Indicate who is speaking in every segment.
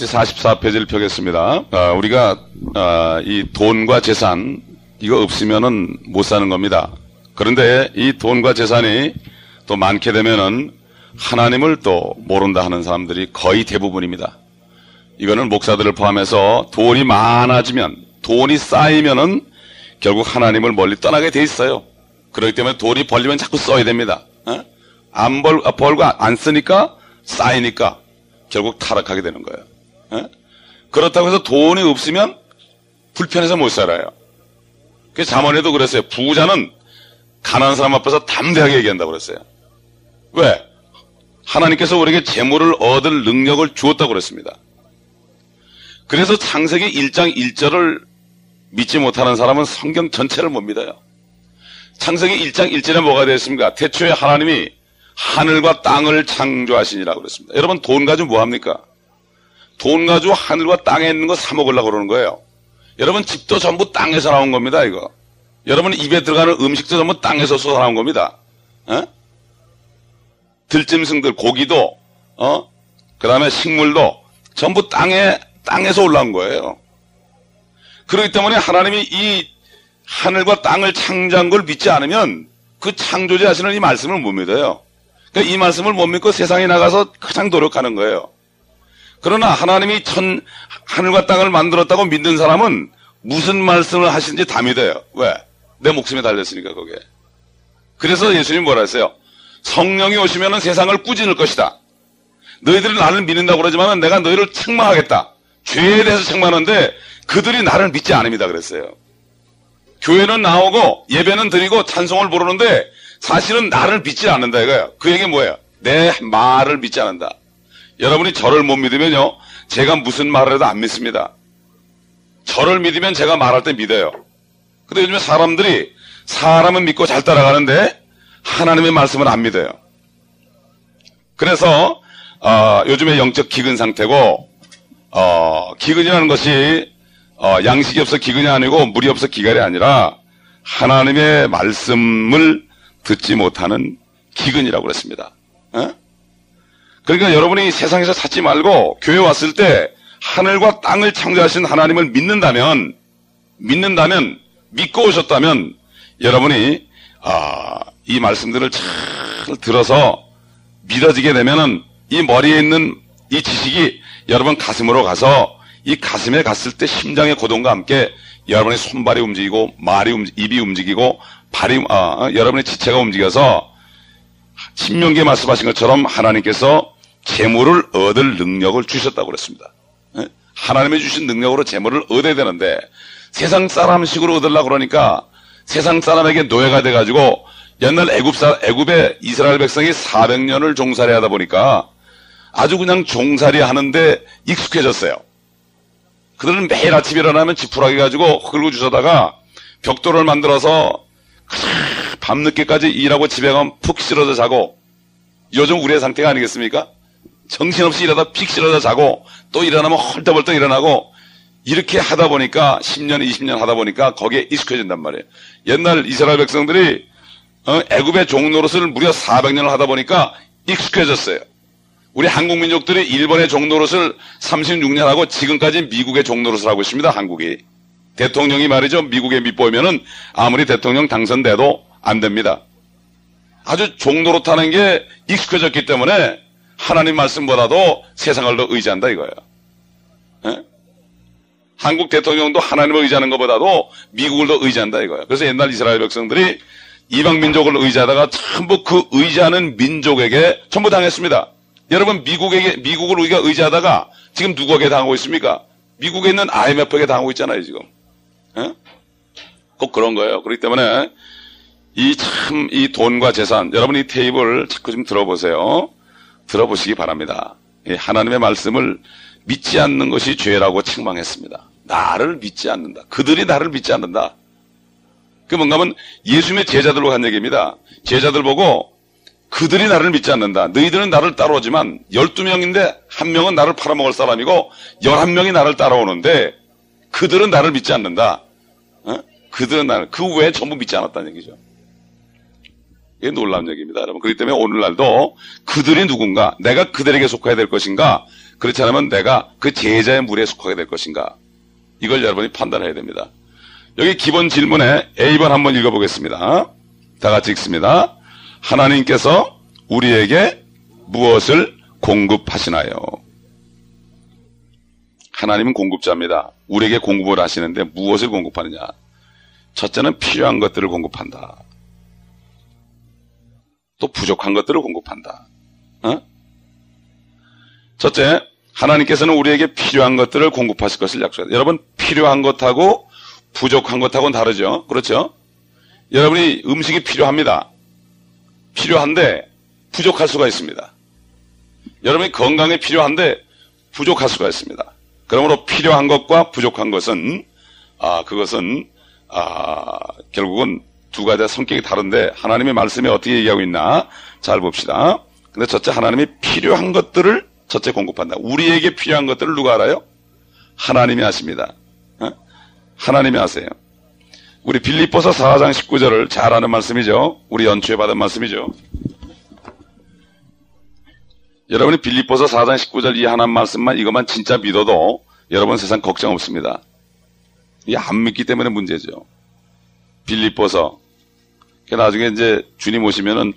Speaker 1: 44페이지를 펴겠습니다. 우리가 이 돈과 재산 이거 없으면은 못 사는 겁니다. 그런데 이 돈과 재산이 또 많게 되면은 하나님을 또 모른다 하는 사람들이 거의 대부분입니다. 이거는 목사들을 포함해서 돈이 많아지면, 돈이 쌓이면은 결국 하나님을 멀리 떠나게 돼 있어요. 그렇기 때문에 돈이 벌리면 자꾸 써야 됩니다. 벌고 안 쓰니까 쌓이니까 결국 타락하게 되는 거예요. 그렇다고 해서 돈이 없으면 불편해서 못 살아요. 그 잠언에도 그랬어요. 부자는 가난한 사람 앞에서 담대하게 얘기한다고 그랬어요. 왜? 하나님께서 우리에게 재물을 얻을 능력을 주었다고 그랬습니다. 그래서 창세기 1장 1절을 믿지 못하는 사람은 성경 전체를 못 믿어요. 창세기 1장 1절에 뭐가 되어 있습니까? 태초에 하나님이 하늘과 땅을 창조하시니라고 그랬습니다. 여러분, 돈 가지고 뭐 합니까? 돈 가지고 하늘과 땅에 있는 거 사 먹으려고 그러는 거예요. 여러분, 집도 전부 땅에서 나온 겁니다, 이거. 여러분, 입에 들어가는 음식도 전부 땅에서 쏟아 나온 겁니다. 들짐승들, 고기도, 그 다음에 식물도 전부 땅에서 올라온 거예요. 그렇기 때문에 하나님이 이 하늘과 땅을 창조한 걸 믿지 않으면 그 창조자 하시는 이 말씀을 못 믿어요. 그러니까 이 말씀을 못 믿고 세상에 나가서 가장 노력하는 거예요. 그러나 하나님이 하늘과 땅을 만들었다고 믿는 사람은 무슨 말씀을 하시는지 다 믿어요. 왜? 내 목숨이 달렸으니까 거기에. 그래서 예수님이 뭐라 했어요? 성령이 오시면 세상을 꾸짖을 것이다. 너희들이 나를 믿는다고 그러지만 내가 너희를 책망하겠다. 죄에 대해서 책망하는데 그들이 나를 믿지 않습니다 그랬어요. 교회는 나오고 예배는 드리고 찬송을 부르는데 사실은 나를 믿지 않는다 이거예요. 그 얘기 뭐예요? 내 말을 믿지 않는다. 여러분이 저를 못 믿으면요, 제가 무슨 말을 해도 안 믿습니다. 저를 믿으면 제가 말할 때 믿어요. 근데 요즘에 사람은 믿고 잘 따라가는데 하나님의 말씀을 안 믿어요. 그래서 요즘에 영적 기근 상태고, 기근이라는 것이 양식이 없어 기근이 아니고 물이 없어 기갈이 아니라 하나님의 말씀을 듣지 못하는 기근이라고 그랬습니다. 그러니까 여러분이 세상에서 찾지 말고 교회 왔을 때 하늘과 땅을 창조하신 하나님을 믿는다면, 믿고 오셨다면 여러분이 이 말씀들을 잘 들어서 믿어지게 되면은 이 머리에 있는 이 지식이 여러분 가슴으로 가서 이 가슴에 갔을 때 심장의 고동과 함께 여러분의 손발이 움직이고 입이 움직이고 여러분의 지체가 움직여서 신명기에 말씀하신 것처럼 하나님께서 재물을 얻을 능력을 주셨다고 그랬습니다. 하나님이 주신 능력으로 재물을 얻어야 되는데 세상 사람식으로 얻으려고 그러니까 세상 사람에게 노예가 돼가지고 옛날 애굽에 이스라엘 백성이 400년을 종살이 하다 보니까 아주 그냥 종살이 하는데 익숙해졌어요. 그들은 매일 아침 일어나면 지푸라기 가지고 흙을주워다가 벽돌을 만들어서 밤늦게까지 일하고 집에 가면 푹 쓰러져 자고, 요즘 우리의 상태가 아니겠습니까? 정신없이 일하다 픽 쓰러져 자고 또 일어나면 헐떡벌떡 일어나고 이렇게 하다 보니까 10년 20년 하다 보니까 거기에 익숙해진단 말이에요. 옛날 이스라엘 백성들이 애굽의 종노릇을 무려 400년을 하다 보니까 익숙해졌어요. 우리 한국 민족들이 일본의 종노릇을 36년 하고 지금까지 미국의 종노릇을 하고 있습니다. 한국이. 대통령이 말이죠, 미국에 밑보이면은 아무리 대통령 당선돼도 안 됩니다. 아주 종노릇하는 게 익숙해졌기 때문에 하나님 말씀보다도 세상을 더 의지한다 이거예요. 한국 대통령도 하나님을 의지하는 것보다도 미국을 더 의지한다 이거예요. 그래서 옛날 이스라엘 백성들이 이방 민족을 의지하다가 전부 그 의지하는 민족에게 전부 당했습니다. 여러분, 미국을 우리가 의지하다가 지금 누구에게 당하고 있습니까? 미국에 있는 IMF에게 당하고 있잖아요, 지금. 꼭 그런 거예요. 그렇기 때문에 이 돈과 재산, 여러분 이 테이블 자꾸 좀 들어보세요. 들어보시기 바랍니다. 하나님의 말씀을 믿지 않는 것이 죄라고 책망했습니다. 나를 믿지 않는다. 그들이 나를 믿지 않는다. 그게 뭔가 하면 예수님의 제자들로 한 얘기입니다. 제자들 보고 그들이 나를 믿지 않는다. 너희들은 나를 따라오지만 12명인데 한 명은 나를 팔아먹을 사람이고 11명이 나를 따라오는데 그들은 나를 믿지 않는다. 그들은 나를, 그 외에 전부 믿지 않았다는 얘기죠. 이게 놀라운 얘기입니다, 여러분. 그렇기 때문에 오늘날도 그들이 누군가, 내가 그들에게 속해야 될 것인가, 그렇지 않으면 내가 그 제자의 무리에 속하게 될 것인가? 이걸 여러분이 판단해야 됩니다. 여기 기본 질문에 A번 한번 읽어보겠습니다. 다 같이 읽습니다. 하나님께서 우리에게 무엇을 공급하시나요? 하나님은 공급자입니다. 우리에게 공급을 하시는데 무엇을 공급하느냐? 첫째는 필요한 것들을 공급한다. 또 부족한 것들을 공급한다. 첫째, 하나님께서는 우리에게 필요한 것들을 공급하실 것을 약속합니다. 여러분, 필요한 것하고 부족한 것하고는 다르죠? 그렇죠? 여러분이 음식이 필요합니다. 필요한데 부족할 수가 있습니다. 여러분이 건강에 필요한데 부족할 수가 있습니다. 그러므로 필요한 것과 부족한 것은 그것은 결국은 두 가지 성격이 다른데 하나님의 말씀이 어떻게 얘기하고 있나 잘 봅시다. 근데 첫째, 하나님이 필요한 것들을 첫째 공급한다. 우리에게 필요한 것들을 누가 알아요? 하나님이 아십니다. 하나님이 아세요. 우리 빌립보서 4장 19절을 잘 아는 말씀이죠. 우리 연초에 받은 말씀이죠. 여러분이 빌립보서 4장 19절 이 하나님 말씀만 이것만 진짜 믿어도 여러분 세상 걱정 없습니다. 이게 안 믿기 때문에 문제죠. 빌립보서. 나중에 이제 주님 오시면은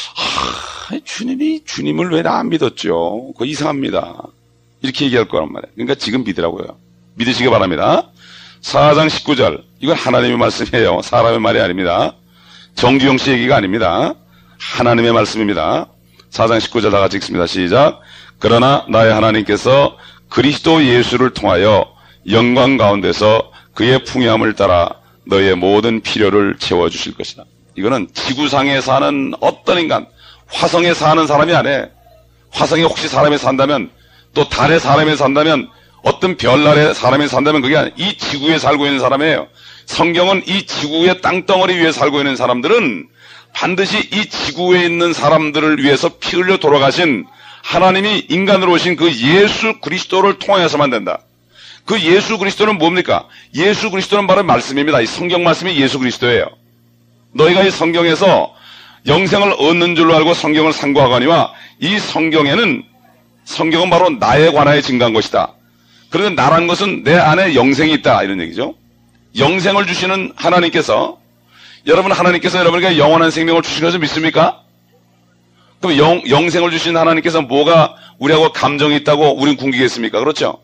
Speaker 1: 주님이 주님을 왜 안 믿었죠? 그거 이상합니다. 이렇게 얘기할 거란 말이에요. 그러니까 지금 믿으라고요. 믿으시기 바랍니다. 4장 19절. 이건 하나님의 말씀이에요. 사람의 말이 아닙니다. 정주영 씨 얘기가 아닙니다. 하나님의 말씀입니다. 4장 19절 다 같이 읽습니다. 시작. 그러나 나의 하나님께서 그리스도 예수를 통하여 영광 가운데서 그의 풍요함을 따라 너의 모든 필요를 채워주실 것이다. 이거는 지구상에 사는 어떤 인간, 화성에 사는 사람이 아니에요. 화성에 혹시 사람이 산다면, 또 달에 사람이 산다면, 어떤 별날에 사람이 산다면 그게 아니에요. 이 지구에 살고 있는 사람이에요. 성경은 이 지구의 땅덩어리 위에 살고 있는 사람들은 반드시 이 지구에 있는 사람들을 위해서 피 흘려 돌아가신 하나님이 인간으로 오신 그 예수 그리스도를 통해서만 된다. 그 예수 그리스도는 뭡니까? 예수 그리스도는 바로 말씀입니다. 이 성경 말씀이 예수 그리스도예요. 너희가 이 성경에서 영생을 얻는 줄로 알고 성경을 상고하거니와 이 성경은 바로 나에 관하여 증거한 것이다. 그런데 나란 것은 내 안에 영생이 있다 이런 얘기죠. 영생을 주시는 하나님께서 하나님께서 여러분에게 영원한 생명을 주신 것을 믿습니까? 그럼 영생을 주신 하나님께서 뭐가 우리하고 감정이 있다고 우린 궁기겠습니까? 그렇죠?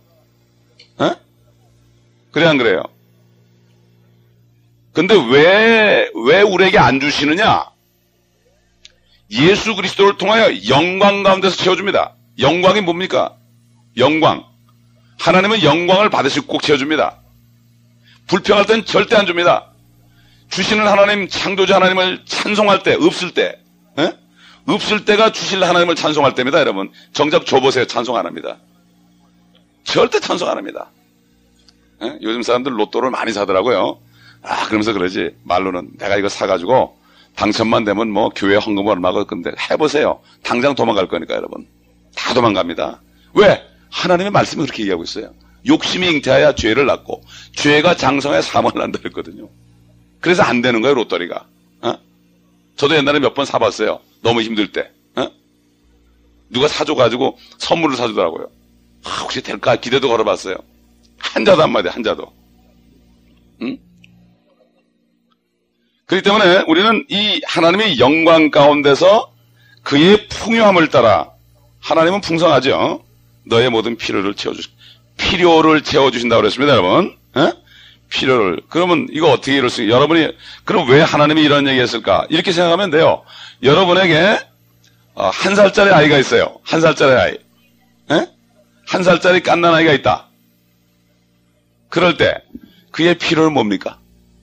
Speaker 1: 그래 안 그래요? 근데 왜 우리에게 안 주시느냐? 예수 그리스도를 통하여 영광 가운데서 채워줍니다. 영광이 뭡니까? 영광. 하나님은 영광을 받으시고 꼭 채워줍니다. 불평할 땐 절대 안 줍니다. 주시는 하나님, 창조자 하나님을 찬송할 때, 없을 때가 주실 하나님을 찬송할 때입니다, 여러분. 정작 줘보세요. 찬송 안 합니다. 절대 찬송 안 합니다. 요즘 사람들 로또를 많이 사더라고요. 그러면서 그러지. 말로는 내가 이거 사가지고 당첨만 되면 뭐 교회 헌금 얼마고 근데 해보세요. 당장 도망갈 거니까 여러분. 다 도망갑니다. 왜? 하나님의 말씀이 그렇게 얘기하고 있어요. 욕심이 잉태하여 죄를 낳고 죄가 장성하여 사망을 난다 했거든요. 그래서 안 되는 거예요, 로또리가. 저도 옛날에 몇 번 사봤어요. 너무 힘들 때. 누가 사줘가지고 선물을 사주더라고요. 혹시 될까 기대도 걸어봤어요. 한자도 안 맞아요, 한자도. 그렇기 때문에 우리는 이 하나님의 영광 가운데서 그의 풍요함을 따라 하나님은 풍성하죠. 너의 모든 필요를 채워주신다고 그랬습니다, 여러분. 필요를. 그러면 이거 어떻게 이럴 수 있어요? 여러분이, 그럼 왜 하나님이 이런 얘기 했을까? 이렇게 생각하면 돼요. 여러분에게, 1살짜리 아이가 있어요. 1살짜리 아이. 1살짜리 갓난 아이가 있다. 그럴 때, 그의 필요는 뭡니까?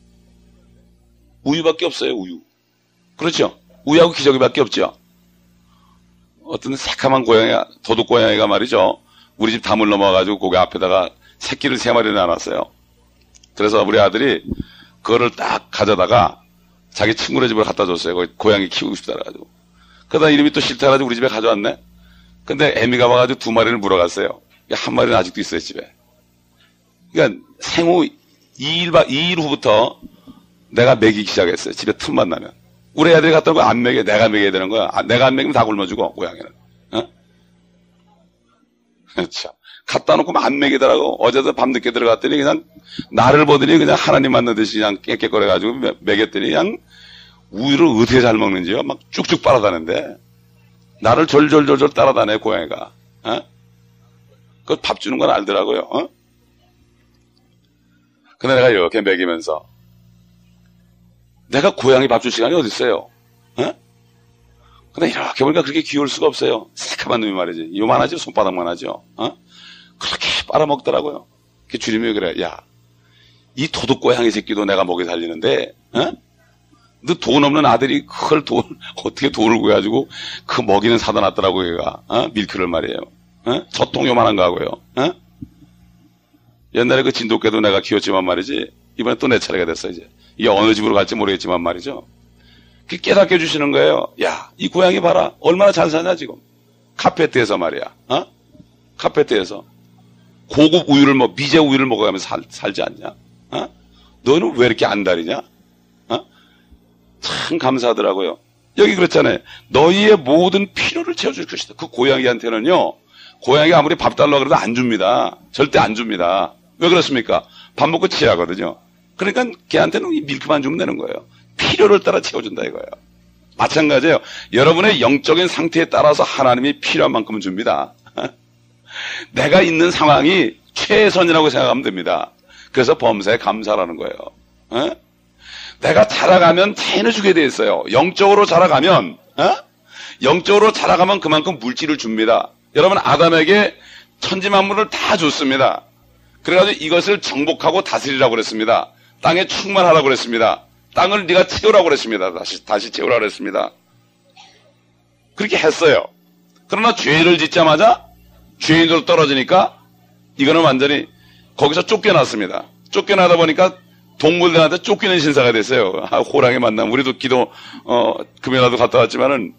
Speaker 1: 우유밖에 없어요, 우유. 그렇죠? 우유하고 기저귀밖에 없죠? 어떤 새카만 고양이가, 도둑 고양이가 말이죠. 우리 집 담을 넘어가가지고 거기 앞에다가 새끼를 3마리를 낳았어요. 그래서 우리 아들이 그거를 딱 가져다가 자기 친구네 집을 갖다 줬어요. 거기 고양이 키우고 싶다 그래가지고. 그러다 이름이 또 싫다 해가지고 우리 집에 가져왔네. 근데 애미가 와가지고 2마리를 물어갔어요. 1마리는 아직도 있어요, 집에. 그러니까 생후 2일 후부터 내가 먹이기 시작했어요. 집에 틈만 나면. 우리 애들이 갖다 놓고 안 먹여. 내가 먹여야 되는 거야. 내가 안 먹이면 다 굶어주고, 고양이는. 참. 갖다 놓고 안 먹이더라고. 어제도 밤늦게 들어갔더니 그냥 나를 보더니 그냥 하나님 만나듯이 그냥 깨끗거려가지고 먹였더니 그냥 우유를 어떻게 잘 먹는지요. 막 쭉쭉 빨아다는데 나를 졸졸졸졸 따라다녀 고양이가. 그 밥 주는 건 알더라고요. 근데 내가 이렇게 먹이면서 내가 고양이 밥 줄 시간이 어디 있어요? 근데 이렇게 보니까 그렇게 귀여울 수가 없어요. 새카만 놈이 말이지. 요만하지 손바닥만 하죠. 그렇게 빨아먹더라고요. 그 주님이 그래. 야, 이 도둑고양이 새끼도 내가 먹여 살리는데 너 돈 없는 아들이 그걸 어떻게 돈을 구해가지고 그 먹이는 사다 놨더라고 얘가. 밀크를 말이에요. 젖통 요만한 거 하고요. 옛날에 그 진돗개도 내가 키웠지만 말이지. 이번에 또 내 차례가 됐어 이제. 이게 어느 집으로 갈지 모르겠지만 말이죠. 깨닫게 해주시는 거예요. 야, 이 고양이 봐라. 얼마나 잘 사냐 지금. 카페트에서 말이야. 카페트에서 고급 우유를 미제 우유를 먹어가면서 살지 않냐? 너는 왜 이렇게 안달이냐? 참 감사하더라고요. 여기 그렇잖아요. 너희의 모든 필요를 채워줄 것이다. 그 고양이한테는요. 고양이 아무리 밥 달라고 그래도 안 줍니다. 절대 안 줍니다. 왜 그렇습니까? 밥 먹고 취하거든요. 그러니까 걔한테는 이 밀크만 주면 되는 거예요. 필요를 따라 채워준다 이거예요. 마찬가지예요. 여러분의 영적인 상태에 따라서 하나님이 필요한 만큼은 줍니다. 내가 있는 상황이 최선이라고 생각하면 됩니다. 그래서 범사에 감사라는 거예요. 내가 자라가면 자연을 주게 돼 있어요. 영적으로 자라가면 그만큼 물질을 줍니다. 여러분 아담에게 천지만물을 다 줬습니다. 그래가지고 이것을 정복하고 다스리라고 그랬습니다. 땅에 충만하라고 그랬습니다. 땅을 네가 채우라고 그랬습니다. 다시 채우라고 그랬습니다. 그렇게 했어요. 그러나 죄를 짓자마자 죄인으로 떨어지니까 이거는 완전히 거기서 쫓겨났습니다. 쫓겨나다 보니까 동물들한테 쫓기는 신사가 됐어요. 호랑이 만나면 우리도 기도 금요일날도 갔다 왔지만은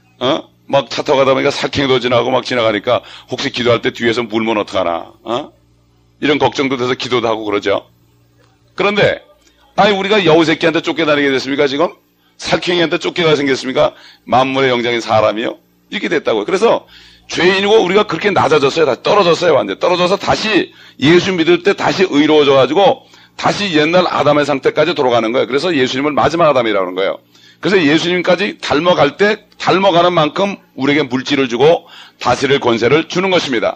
Speaker 1: 막 차 타고 가다 보니까 사킹도 지나고 막 지나가니까 혹시 기도할 때 뒤에서 물면 어떡하나 이런 걱정도 돼서 기도도 하고 그러죠. 그런데 아니 우리가 여우새끼한테 쫓겨다니게 됐습니까 지금? 살쾡이한테 쫓겨가 생겼습니까? 만물의 영장인 사람이요? 이렇게 됐다고요. 그래서 죄인이고 우리가 그렇게 낮아졌어요. 다시 떨어졌어요. 완전히 떨어져서 다시 예수 믿을 때 다시 의로워져가지고 다시 옛날 아담의 상태까지 돌아가는 거예요. 그래서 예수님을 마지막 아담이라고 하는 거예요. 그래서 예수님까지 닮아갈 때 닮아가는 만큼 우리에게 물질을 주고 다스릴 권세를 주는 것입니다.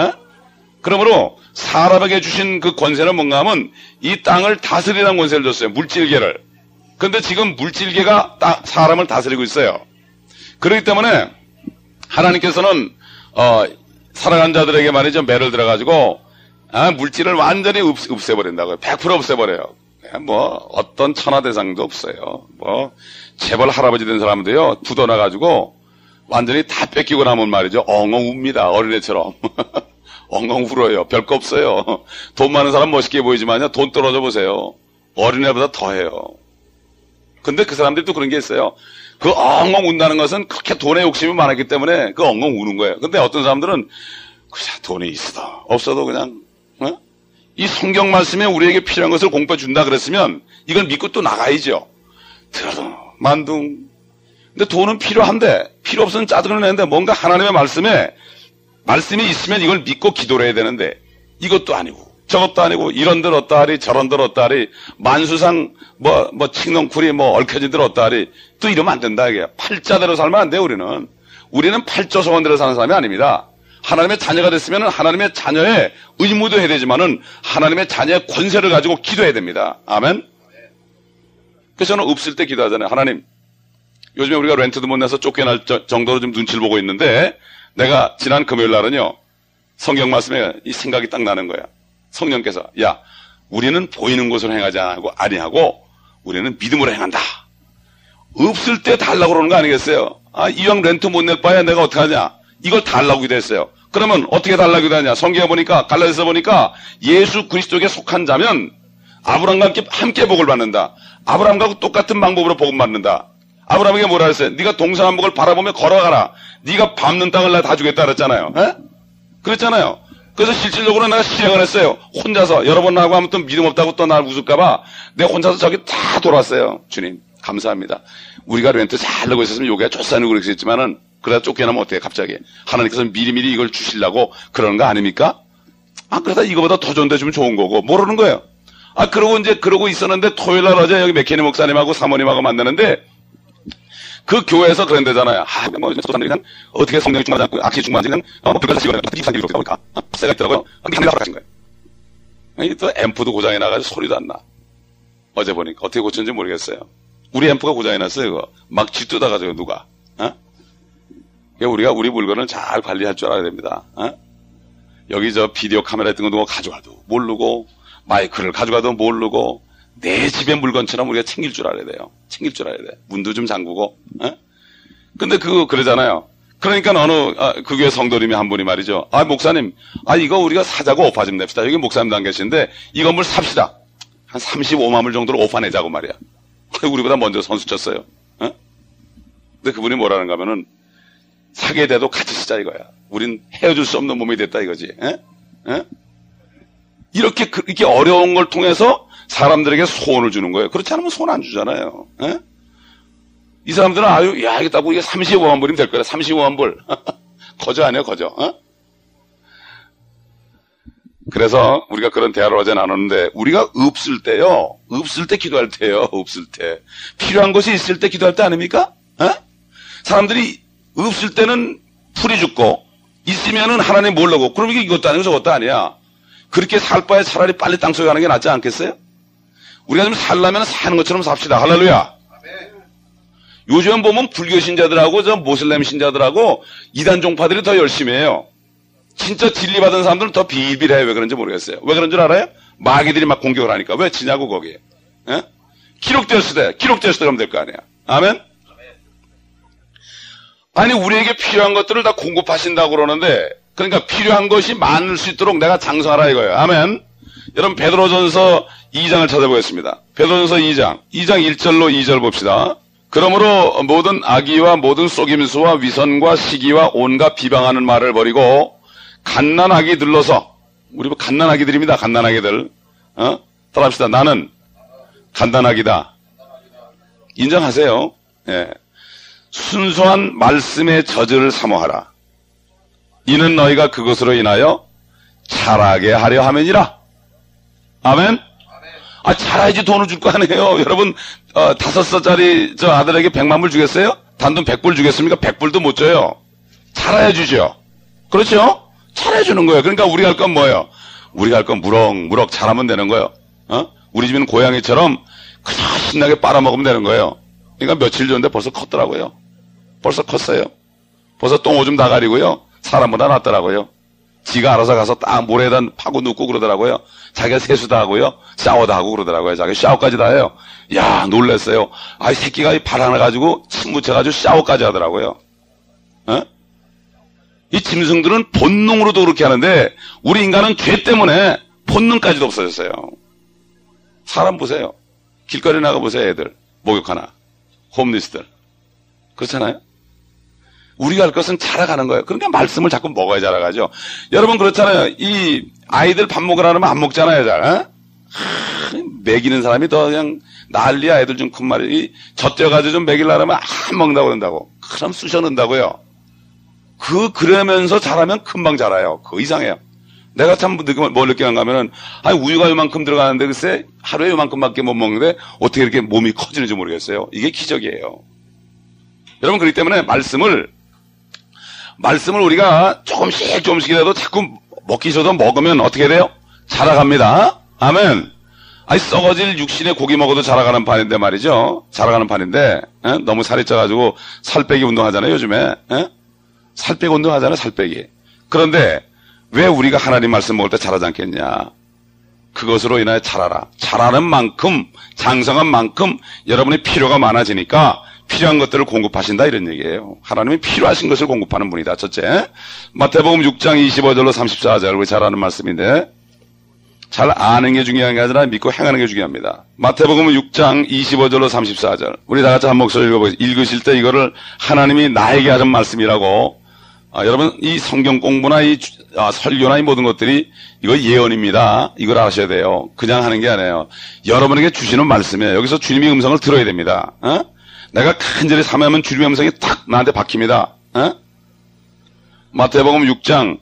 Speaker 1: 그러므로 사람에게 주신 그 권세는 뭔가 하면 이 땅을 다스리라는 권세를 줬어요. 물질계를. 그런데 지금 물질계가 사람을 다스리고 있어요. 그렇기 때문에 하나님께서는 살아간 자들에게 말이죠. 매를 들어가지고 물질을 완전히 없애버린다고요. 100% 없애버려요. 어떤 천하대상도 없어요. 재벌 할아버지 된 사람도요. 두더나가지고 완전히 다 뺏기고 나면 말이죠. 엉엉 웁니다. 어린애처럼. 엉엉 울어요. 별거 없어요. 돈 많은 사람 멋있게 보이지만요. 돈 떨어져 보세요. 어린애보다 더해요. 근데 그 사람들이 또 그런 게 있어요. 그 엉엉 운다는 것은 그렇게 돈에 욕심이 많았기 때문에 그 엉엉 우는 거예요. 근데 어떤 사람들은 그냥 돈이 있어도 없어도 그냥 이 성경 말씀에 우리에게 필요한 것을 공부해 준다 그랬으면 이걸 믿고 또 나가야죠. 들어도 만둥. 근데 돈은 필요한데 필요 없으면 짜증을 내는데 뭔가 하나님의 말씀이 있으면 이걸 믿고 기도를 해야 되는데 이것도 아니고 저것도 아니고 이런들 어떠하리 저런들 어떠하리 만수상 칡넝쿨이 얽혀진들 어떠하리 또 이러면 안 된다 이게. 팔자대로 살면 안 돼요. 우리는 팔조소원대로 사는 사람이 아닙니다. 하나님의 자녀가 됐으면 하나님의 자녀의 의무도 해야 되지만은 하나님의 자녀의 권세를 가지고 기도해야 됩니다. 아멘. 그래서 저는 없을 때 기도하잖아요. 하나님, 요즘에 우리가 렌트도 못 내서 쫓겨날 정도로 좀 눈치를 보고 있는데 내가 지난 금요일 날은요 성경 말씀에 이 생각이 딱 나는 거야. 성령께서 야 우리는 보이는 것으로 행하지 아니하고 우리는 믿음으로 행한다. 없을 때 달라고 그러는 거 아니겠어요? 이왕 렌트 못 낼 바에 내가 어떡하냐. 이걸 달라고 기도했어요. 그러면 어떻게 달라고 기도하냐. 성경에 보니까 갈라디아서 보니까 예수 그리스도에게 속한 자면 아브라함과 함께 복을 받는다. 아브라함과 똑같은 방법으로 복을 받는다. 아브라함에게 뭐라 했어요? 네가 동서남북을 바라보며 걸어가라. 네가 밟는 땅을 내가 다 주겠다 그랬잖아요. 그랬잖아요. 그래서 실질적으로 내가 실행을 했어요. 혼자서 여러 번 나가고 하면 또 믿음 없다고 또 날 웃을까봐 내가 혼자서 저기 다 돌았어요. 주님 감사합니다. 우리가 렌트 잘 내고 있었으면 여기가 쫓아내고 그랬겠지만은 그러다 쫓겨나면 어때요, 갑자기? 하나님께서 미리미리 이걸 주시려고 그러는 거 아닙니까? 그러다 이거보다 더 좋은 데 주면 좋은 거고, 모르는 거예요. 그러고 있었는데, 토요일 날 어제 여기 맥케니 목사님하고 사모님하고 만나는데, 그 교회에서 그런 데잖아요. 사람들이 그냥 어떻게 성령이 충만하지 않고, 악시 충만하지, 그냥, 불가사 지거나, 입산 일로 가니까, 세가 있더라고요. 근데 하늘나라 가신 거예요. 또 앰프도 고장이 나가지고 소리도 안 나. 어제 보니까 어떻게 고쳤는지 모르겠어요. 우리 앰프가 고장이 났어요, 이거. 막 쥐뜯어가지고, 누가. 우리가 우리 물건을 잘 관리할 줄 알아야 됩니다. 여기 비디오 카메라 같은 거 누가 가져가도 모르고, 마이크를 가져가도 모르고, 내 집의 물건처럼 우리가 챙길 줄 알아야 돼요. 챙길 줄 알아야 돼. 문도 좀 잠그고, 근데 그러잖아요. 그러니까 그 교회 성도님이 한 분이 말이죠. 목사님, 이거 우리가 사자고 오파 좀 냅시다. 여기 목사님도 안 계신데, 이 건물 삽시다. 한 35만 불 정도로 오파 내자고 말이야. 우리보다 먼저 선수 쳤어요. 근데 그분이 뭐라는가 하면은, 사게 돼도 같이 쓰자 이거야. 우린 헤어질 수 없는 몸이 됐다 이거지. 이렇게 어려운 걸 통해서 사람들에게 소원을 주는 거예요. 그렇지 않으면 소원 안 주잖아요. 이 사람들은 이게 딱 우리가 35만 불이면 될 거야. 35만 불. 거저 아니에요, 거저. 그래서 우리가 그런 대화를 어제 나눴는데, 우리가 없을 때 기도할 때요, 없을 때. 필요한 것이 있을 때 기도할 때 아닙니까? 사람들이 없을 때는 풀이 죽고, 있으면은 하나님 모르고, 그럼 이것도 아니고 저것도 아니야. 그렇게 살 바에 차라리 빨리 땅속에 가는 게 낫지 않겠어요? 우리가 좀 살려면 사는 것처럼 삽시다. 할렐루야. 요즘 보면 불교 신자들하고 저 모슬렘 신자들하고 이단 종파들이 더 열심히 해요. 진짜 진리 받은 사람들은 더 비일비일해요. 왜 그런지 모르겠어요. 왜 그런 줄 알아요? 마귀들이 막 공격을 하니까. 왜 지냐고 거기에. 기록되었을 때 그러면 될 거 아니야. 아멘? 우리에게 필요한 것들을 다 공급하신다고 그러는데, 그러니까 필요한 것이 많을 수 있도록 내가 장사하라 이거예요. 아멘? 여러분 베드로전서 2장을 찾아보겠습니다. 베드로전서 2장 1절로 2절 봅시다. 그러므로 모든 악의와 모든 속임수와 위선과 시기와 온갖 비방하는 말을 버리고 갓난아기 들러서, 우리 갓난아기들입니다. 갓난아기들. 따라합시다. 나는 갓난아기다. 인정하세요. 예. 순수한 말씀의 저주를 사모하라. 이는 너희가 그것으로 인하여 자라게 하려 함이니라. 아멘? 자라야지 돈을 줄 거 아니에요. 여러분, 5살짜리 저 아들에게 100만 불 주겠어요? 단돈 100불 주겠습니까? 100불도 못 줘요. 자라야 주죠. 그렇죠? 자라야 주는 거예요. 그러니까 우리가 할 건 뭐예요? 우리가 할 건 무럭무럭 자라면 되는 거예요. 우리 집은 고양이처럼 그냥 신나게 빨아먹으면 되는 거예요. 그러니까 며칠 전인데 벌써 컸더라고요. 벌써 컸어요. 벌써 똥오줌 다 가리고요. 사람보다 낫더라고요. 지가 알아서 가서 딱 모래에다 파고 눕고 그러더라고요. 자기가 세수도 하고요. 샤워도 하고 그러더라고요. 자기 샤워까지 다 해요. 야, 놀랬어요. 이 새끼가 발 하나 가지고 침 묻혀가지고 샤워까지 하더라고요. 이 짐승들은 본능으로도 그렇게 하는데, 우리 인간은 죄 때문에 본능까지도 없어졌어요. 사람 보세요. 길거리 나가보세요, 애들. 목욕하나. 홈리스들. 그렇잖아요? 우리가 할 것은 자라가는 거예요. 그러니까 말씀을 자꾸 먹어야 자라가죠. 여러분 그렇잖아요. 이 아이들 밥 먹으라 하면 안 먹잖아요, 잘. 먹이는 사람이 더 그냥 난리야. 애들 좀 큰 말이 젖대가지고 좀 먹이려고 하면 안 먹는다고 그런다고. 그럼 쑤셔 넣는다고요. 그러면서 자라면 금방 자라요. 그거 이상해요. 내가 참 뭘 느끼는가 하면은, 우유가 요만큼 들어가는데 글쎄 하루에 요만큼밖에 못 먹는데 어떻게 이렇게 몸이 커지는지 모르겠어요. 이게 기적이에요. 여러분, 그렇기 때문에 말씀을 우리가 조금씩이라도 자꾸 먹기 싫어도 먹으면 어떻게 돼요? 자라갑니다. 아멘. 썩어질 육신의 고기 먹어도 자라가는 판인데 말이죠. 자라가는 판인데, 너무 살이 쪄가지고 살 빼기 운동하잖아요, 요즘에. 살 빼기 운동하잖아요, 살 빼기. 그런데 왜 우리가 하나님 말씀 먹을 때 자라지 않겠냐? 그것으로 인하여 자라라. 자라는 만큼, 장성한 만큼 여러분의 필요가 많아지니까 필요한 것들을 공급하신다 이런 얘기예요. 하나님이 필요하신 것을 공급하는 분이다. 첫째, 마태복음 6장 25절로 34절 우리 잘 아는 말씀인데, 잘 아는 게 중요한 게 아니라 믿고 행하는 게 중요합니다. 마태복음 6장 25절로 34절 우리 다 같이 한 목소리 읽으실 때 이거를 하나님이 나에게 하는 말씀이라고, 여러분 이 성경 공부나 이 설교나 이 모든 것들이 이거 예언입니다. 이걸 아셔야 돼요. 그냥 하는 게 아니에요. 여러분에게 주시는 말씀이에요. 여기서 주님의 음성을 들어야 됩니다. 내가 간절히 사모하면 주님의 음성이 딱 나한테 박힙니다. 마태복음 6장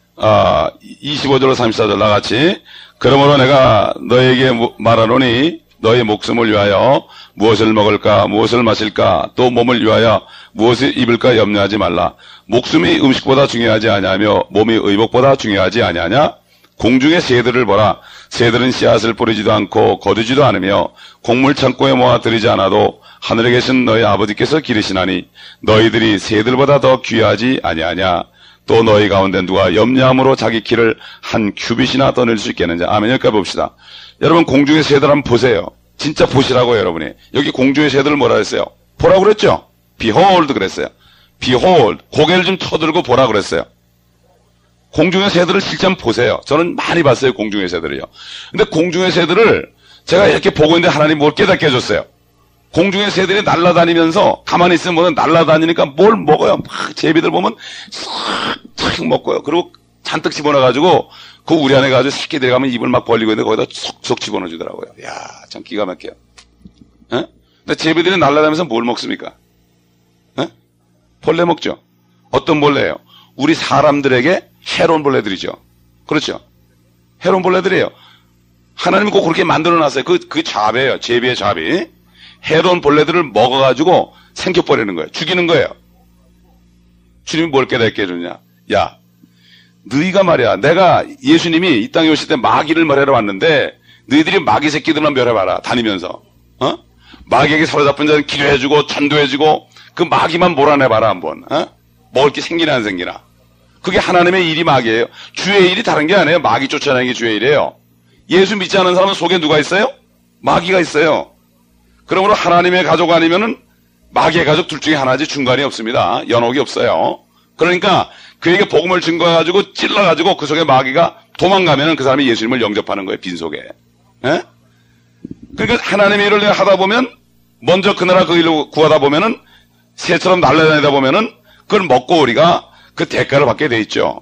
Speaker 1: 25절로 34절 나같이 그러므로 내가 너에게 말하노니 너의 목숨을 위하여 무엇을 먹을까 무엇을 마실까 또 몸을 위하여 무엇을 입을까 염려하지 말라. 목숨이 음식보다 중요하지 아니하며 몸이 의복보다 중요하지 아니하냐. 공중의 새들을 보라. 새들은 씨앗을 뿌리지도 않고 거두지도 않으며 곡물 창고에 모아 들이지 않아도 하늘에 계신 너희 아버지께서 기르시나니 너희들이 새들보다 더 귀하지 아니하냐. 또 너희 가운데 누가 염려함으로 자기 키를 한 큐빗이나 더 늘 수 있겠느냐. 아멘. 여기까지 봅시다. 여러분 공중의 새들 한번 보세요. 진짜 보시라고요, 여러분이. 여기 공중의 새들을 뭐라 그랬어요? 보라고 그랬죠? Behold 그랬어요. Behold. 고개를 좀 쳐들고 보라 그랬어요. 공중의 새들을 실제 한번 보세요. 저는 많이 봤어요, 공중의 새들을요. 근데 공중의 새들을 제가 이렇게 보고 있는데 하나님 뭘 깨닫게 해줬어요. 공중의 새들이 날아다니면서 가만히 있으면 뭐는 날아다니니까 뭘 먹어요. 막 제비들 보면 싹 먹고요. 그리고 잔뜩 집어넣어가지고 그 우리 안에 가지고 새끼들이 가면 입을 막 벌리고 있는데 거기다 속속 집어넣어주더라고요. 이야, 참 기가 막혀요. 에? 근데 제비들이 날아다니면서 뭘 먹습니까? 에? 벌레 먹죠. 어떤 벌레예요? 우리 사람들에게 해로운 벌레들이죠. 그렇죠? 해로운 벌레들이에요. 하나님이 꼭 그렇게 만들어놨어요. 그 잡이에요. 제비의 잡이. 해로운 벌레들을 먹어가지고 생겨버리는 거예요. 죽이는 거예요. 주님이 뭘 깨닫게 해줬냐? 야, 너희가 말이야. 내가 예수님이 이 땅에 오실 때 마귀를 멸하러 왔는데 너희들이 마귀 새끼들만 멸해봐라. 다니면서. 마귀에게 사로잡힌 자는 기도해주고 전도해주고 그 마귀만 몰아내봐라 한번. 먹을 게 생기나 안 생기나. 그게 하나님의 일이 마귀예요. 주의 일이 다른 게 아니에요. 마귀 쫓아내는 게 주의 일이에요. 예수 믿지 않은 사람은 속에 누가 있어요? 마귀가 있어요. 그러므로 하나님의 가족 아니면은 마귀의 가족 둘 중에 하나지 중간이 없습니다. 연옥이 없어요. 그러니까 그에게 복음을 증거해가지고 찔러가지고 그 속에 마귀가 도망가면은 그 사람이 예수님을 영접하는 거예요. 빈속에. 예? 그러니까 하나님의 일을 하다 보면 먼저 그 나라 그 일로 구하다 보면은 새처럼 날아다니다 보면은 그걸 먹고 우리가 그 대가를 받게 돼 있죠.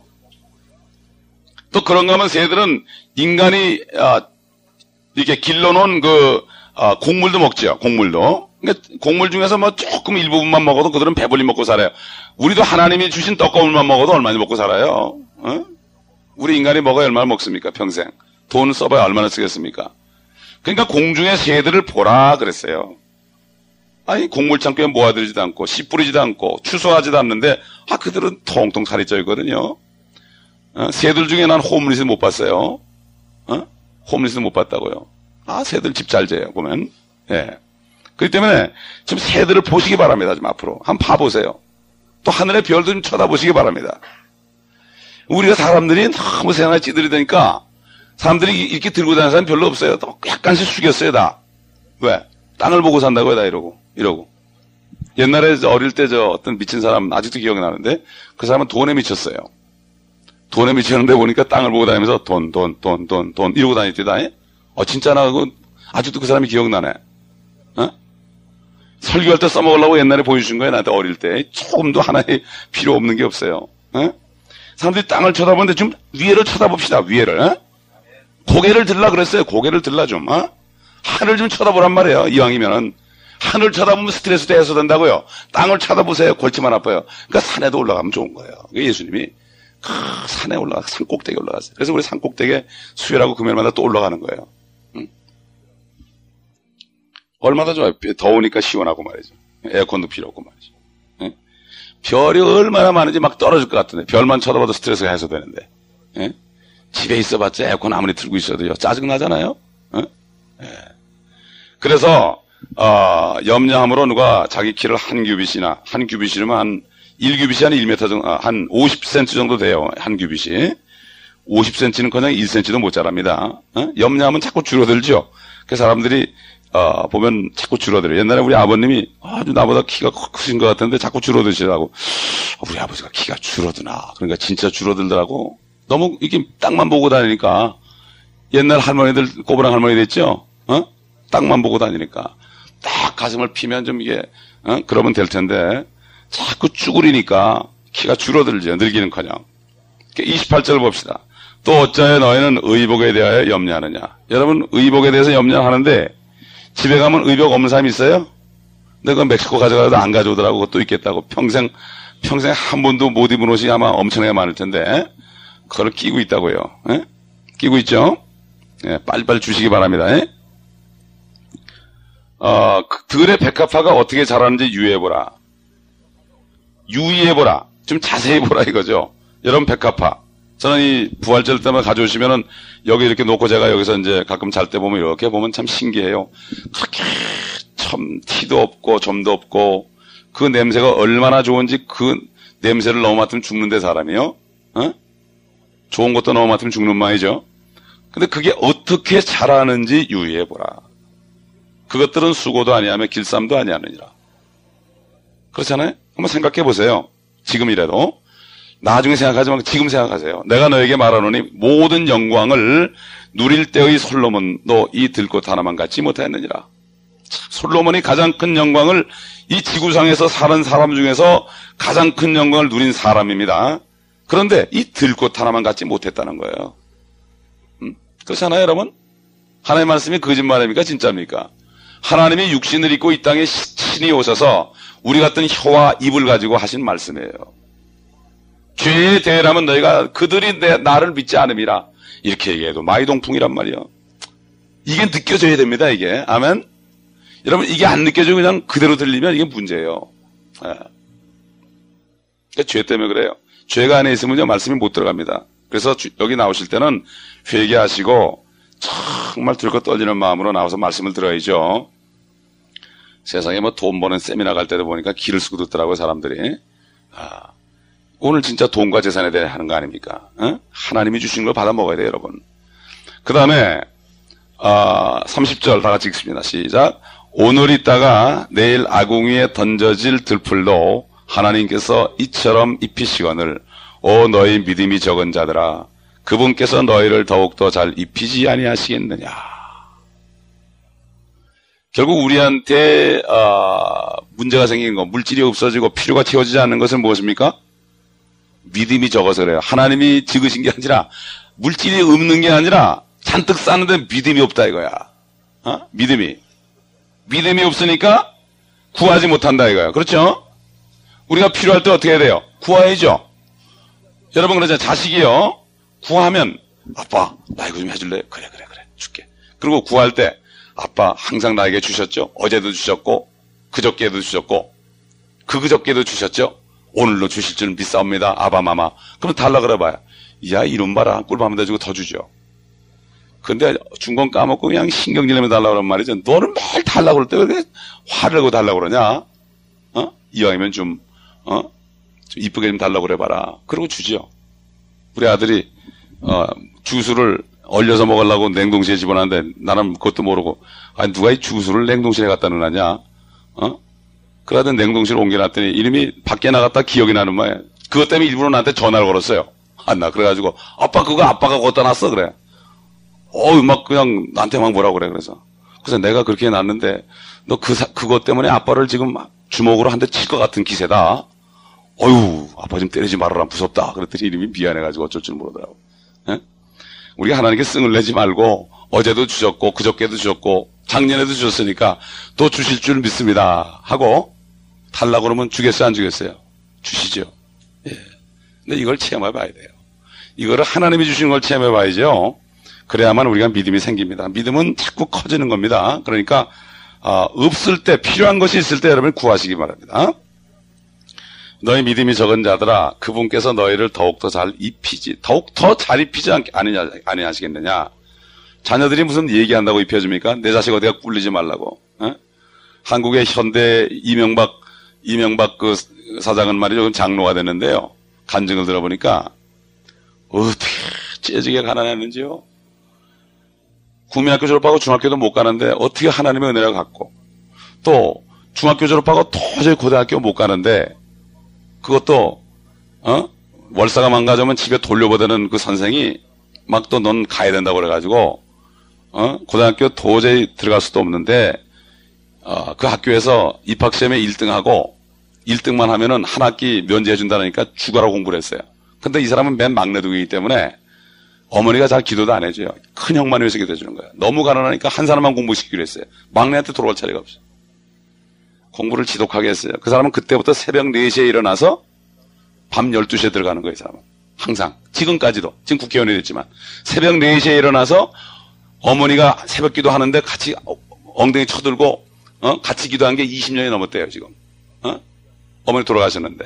Speaker 1: 또 그런가 하면 새들은 인간이 이렇게 길러놓은 곡물도 먹죠. 곡물도. 그러니까 곡물 중에서 뭐 조금 일부분만 먹어도 그들은 배불리 먹고 살아요. 우리도 하나님이 주신 떡거물만 먹어도 얼마나 먹고 살아요. 우리 인간이 먹어야 얼마나 먹습니까? 평생. 돈 써봐야 얼마나 쓰겠습니까? 그러니까 공중의 새들을 보라 그랬어요. 아니 곡물 창고에 모아들지도 않고 씨 뿌리지도 않고 추수하지도 않는데 그들은 통통 살이 쪄 있거든요. 새들 중에 난 홈리스 못 봤어요. 홈리스 못 봤다고요. 새들 집 잘 재요 보면. 예. 그렇기 때문에 좀 새들을 보시기 바랍니다. 좀 앞으로 한번 봐보세요. 또 하늘의 별도 좀 쳐다보시기 바랍니다. 우리가 사람들이 너무 생활에 찌들이다니까 사람들이 이렇게 들고 다니는 사람 별로 없어요. 또 약간씩 숙였어요 다. 왜? 땅을 보고 산다고요 다 이러고. 옛날에 어릴 때 어떤 미친 사람 아직도 기억이 나는데 그 사람은 돈에 미쳤어요. 돈에 미쳤는데 보니까 땅을 보고 다니면서 돈 이러고 다녔대다. 진짜 나 아직도 그 사람이 기억나네. 설교할 때 써먹으려고 옛날에 보여주신 거예요. 나한테 어릴 때. 조금도 하나의 필요 없는 게 없어요. 사람들이 땅을 쳐다보는데 좀 위에를 쳐다봅시다. 위에를. 고개를 들라 그랬어요. 고개를 들라 좀. 하늘 좀 쳐다보란 말이에요. 이왕이면은. 하늘 쳐다보면 스트레스도 해소된다고요. 땅을 쳐다보세요. 골치만 아파요. 그러니까 산에도 올라가면 좋은 거예요. 예수님이 산에 산 꼭대기에 올라갔어요. 그래서 우리 산 꼭대기에 수요일하고 금요일마다 또 올라가는 거예요. 얼마나 좋아요. 더우니까 시원하고 말이죠. 에어컨도 필요 없고 말이죠. 별이 얼마나 많은지 막 떨어질 것 같은데 별만 쳐다봐도 스트레스가 해소되는데 집에 있어봤자 에어컨 아무리 틀고 있어도요 짜증나잖아요. 그래서 염려함으로 누가 자기 키를 한 규빗이면 한 1규빗이 한 1m 정도, 한 50cm 정도 돼요. 한 규빗이. 50cm는 그냥 1cm도 못 자랍니다. 염려하면 자꾸 줄어들죠. 그 사람들이 보면 자꾸 줄어들어요. 옛날에 우리 아버님이 아주 나보다 키가 크신 것 같은데 자꾸 줄어드시더라고. 우리 아버지가 키가 줄어드나. 그러니까 진짜 줄어들더라고. 너무 이렇게 땅만 보고 다니니까 옛날 할머니들 꼬부랑 할머니 됐죠? 땅만 보고 다니니까 딱 가슴을 피면 좀 이게 그러면 될 텐데 자꾸 쭈그리니까 키가 줄어들죠. 늘기는커녕. 28절 봅시다. 또 어찌하여 너희는 의복에 대하여 염려하느냐. 여러분 의복에 대해서 염려하는데 집에 가면 의복 없는 사람이 있어요? 근데 그 멕시코 가져가도 안 가져오더라고. 그것도 있겠다고. 평생 평생 한 번도 못 입은 옷이 아마 엄청나게 많을 텐데 그걸 끼고 있다고요. 예? 끼고 있죠? 예, 빨리빨리 주시기 바랍니다. 예? 들의 백합화가 어떻게 자라는지 유의해보라. 유의해보라. 좀 자세히 보라 이거죠. 여러분 백합화. 저는 이 부활절 때만 가져오시면은 여기 이렇게 놓고 제가 여기서 이제 가끔 잘 때 보면 이렇게 보면 참 신기해요. 그렇게 참 티도 없고 점도 없고 그 냄새가 얼마나 좋은지 그 냄새를 너무 맡으면 죽는데 사람이요. 어? 좋은 것도 너무 맡으면 죽는 말이죠. 근데 그게 어떻게 자라는지 유의해보라. 그것들은 수고도 아니하며 길쌈도 아니하느니라. 그렇잖아요? 한번 생각해 보세요. 지금이라도. 나중에 생각하지 말고 지금 생각하세요. 내가 너에게 말하노니 모든 영광을 누릴 때의 솔로몬도 이 들꽃 하나만 갖지 못하였느니라. 솔로몬이 가장 큰 영광을 이 지구상에서 사는 사람 중에서 가장 큰 영광을 누린 사람입니다. 그런데 이 들꽃 하나만 갖지 못했다는 거예요. 그렇잖아요, 여러분? 하나님의 말씀이 거짓말입니까? 진짜입니까? 하나님이 육신을 입고 이 땅에 신이 오셔서 우리 같은 혀와 입을 가지고 하신 말씀이에요. 죄에 대하면 너희가 그들이 나를 믿지 않음이라. 이렇게 얘기해도 마이동풍이란 말이요. 이게 느껴져야 됩니다, 이게. 아멘? 여러분, 이게 안 느껴지고 그냥 그대로 들리면 이게 문제예요. 예. 그러니까 죄 때문에 그래요. 죄가 안에 있으면요, 말씀이 못 들어갑니다. 그래서 여기 나오실 때는 회개하시고 정말 들고 떨리는 마음으로 나와서 말씀을 들어야죠. 세상에 뭐 돈 버는 세미나 갈 때도 보니까 기를 쓰고 듣더라고요, 사람들이. 오늘 진짜 돈과 재산에 대해 하는 거 아닙니까? 어? 하나님이 주신 걸 받아 먹어야 돼요, 여러분. 그 다음에 30절 다 같이 읽습니다. 시작. 오늘 있다가 내일 아궁이에 던져질 들풀도 하나님께서 이처럼 입히시거늘 오 너희 믿음이 적은 자들아 그분께서 너희를 더욱더 잘 입히지 아니하시겠느냐. 결국 우리한테 문제가 생긴 거, 물질이 없어지고 필요가 채워지지 않는 것은 무엇입니까? 믿음이 적어서 그래요. 하나님이 적으신 게 아니라 물질이 없는 게 아니라 잔뜩 쌓는데 믿음이 없다 이거야. 믿음이 없으니까 구하지 못한다 이거야. 그렇죠? 우리가 필요할 때 어떻게 해야 돼요? 구해야죠. 여러분 그러잖아요. 자식이요. 구하면 아빠 나 이거 좀 해줄래? 그래 줄게. 그리고 구할 때 아빠 항상 나에게 주셨죠? 어제도 주셨고 그저께도 주셨고 그저께도 주셨죠? 오늘도 주실 줄 믿사옵니다. 아바마마. 그럼 달라 그래봐요. 야 이름 봐라. 꿀밤에다 대주고 더 주죠. 근데 준 건 까먹고 그냥 신경질 내면 달라고 그러면 말이죠. 너는 매일 달라고 그럴 때 왜 그렇게 화를 내고 달라고 그러냐? 이왕이면 좀 이쁘게 좀 달라고 그래봐라. 그러고 주죠. 우리 아들이 주스를 얼려서 먹으려고 냉동실에 집어넣는데 나는 그것도 모르고 아니 누가 이 주스를 냉동실에 갖다 놓느냐? 그러다 냉동실에 옮겨놨더니 이름이 밖에 나갔다 기억이 나는 거예요. 그것 때문에 일부러 나한테 전화를 걸었어요. 나 그래가지고 아빠 그거 아빠가 갖다 놨어 그래. 막 그냥 나한테 막 뭐라고 그래. 그래서 내가 그렇게 해놨는데 너 그것 때문에 아빠를 지금 주먹으로 한 대 칠 것 같은 기세다. 아빠 좀 때리지 말아라 무섭다. 그랬더니 이름이 미안해가지고 어쩔 줄 모르더라고. 예? 우리가 하나님께 승을 내지 말고 어제도 주셨고 그저께도 주셨고 작년에도 주셨으니까 또 주실 줄 믿습니다 하고 달라고 그러면 주겠어요 안 주겠어요? 주시죠. 예. 근데 이걸 체험해 봐야 돼요. 이거를 하나님이 주신 걸 체험해 봐야죠. 그래야만 우리가 믿음이 생깁니다. 믿음은 자꾸 커지는 겁니다. 그러니까 없을 때 필요한 것이 있을 때 여러분 구하시기 바랍니다. 너희 믿음이 적은 자들아 그분께서 너희를 더욱더 잘 입히지 더욱더 잘 입히지 아니하시겠느냐. 자녀들이 무슨 얘기한다고 입혀줍니까? 내 자식 어디가 꿀리지 말라고. 한국의 현대 이명박 그 사장은 말이죠. 장로가 됐는데요. 간증을 들어보니까 어떻게 째지게 가난했는지요. 국민학교 졸업하고 중학교도 못 가는데 어떻게 하나님의 은혜를 갖고 또 중학교 졸업하고 도저히 고등학교 못 가는데 그것도 월사가 망가지면 집에 돌려보내는 그 선생이 막 또 넌 가야 된다고 그래가지고 고등학교 도저히 들어갈 수도 없는데 그 학교에서 입학시험에 1등하고 1등만 하면은 한 학기 면제해 준다니까 죽어라 공부를 했어요. 근데 이 사람은 맨 막내둥이기 때문에 어머니가 잘 기도도 안 해줘요. 큰 형만 위해서 기도해 주는 거예요. 너무 가난하니까 한 사람만 공부시키기로 했어요. 막내한테 돌아갈 자리가 없어요. 공부를 지독하게 했어요. 그 사람은 그때부터 새벽 4시에 일어나서 밤 12시에 들어가는 거예요, 이 사람은. 항상. 지금까지도. 지금 국회의원이 됐지만. 새벽 4시에 일어나서 어머니가 새벽 기도 하는데 같이 엉덩이 쳐들고, 같이 기도한 게 20년이 넘었대요, 지금. 어머니 돌아가셨는데.